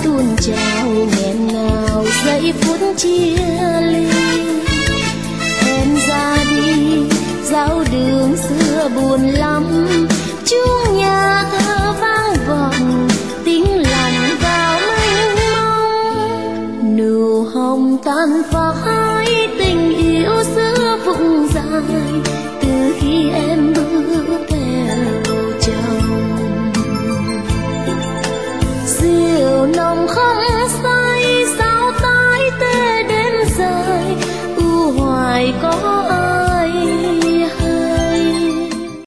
tuôn trào nghẹn ngào giây phút chia ly. Em ra đi dạo đường xưa buồn lắm, chuông nhà thơ vang vọng tiếng lòng vào mênh mông. Nụ hồng tàn phai tình yêu xưa vụng dài từ khi em bước theo chồng. Rượu nồng không